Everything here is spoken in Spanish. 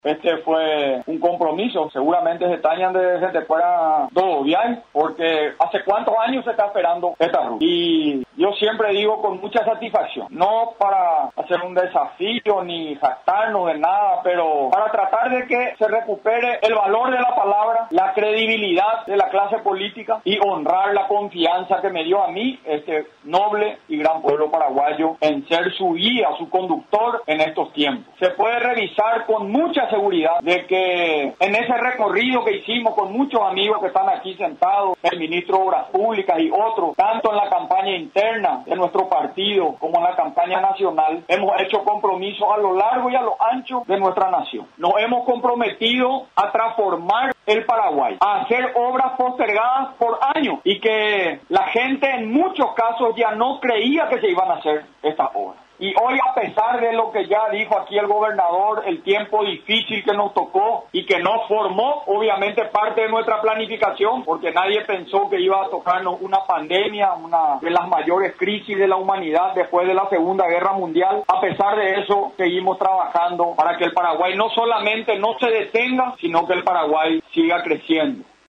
Este fue un compromiso, seguramente se extrañan desde fuera todo bien, porque hace cuántos años se está esperando esta ruta. Y yo siempre digo con mucha satisfacción, no para hacer un desafío ni jactarnos de nada, pero para tratar de que se recupere el valor de la palabra, la credibilidad de la clase política y honrar la confianza que me dio a mí este noble y gran pueblo paraguayo en ser su guía, su conductor en estos tiempos. Se puede revisar con mucha seguridad de que en ese recorrido que hicimos con muchos amigos que están aquí sentados, el ministro de Obras Públicas y otros, tanto en la campaña interna de nuestro partido como en la campaña nacional, hemos hecho compromisos a lo largo y a lo ancho de nuestra nación. Nos hemos comprometido a transformar el Paraguay, a hacer obras postergadas por años y que la gente en muchos casos ya no creía que se iban a hacer estas obras. Y hoy, a pesar de lo que ya dijo aquí el gobernador, el tiempo difícil que nos tocó y que nos formó, obviamente, parte de nuestra planificación, porque nadie pensó que iba a tocarnos una pandemia, una de las mayores crisis de la humanidad después de la Segunda Guerra Mundial. A pesar de eso, seguimos trabajando para que el Paraguay no solamente no se detenga, sino que el Paraguay siga creciendo.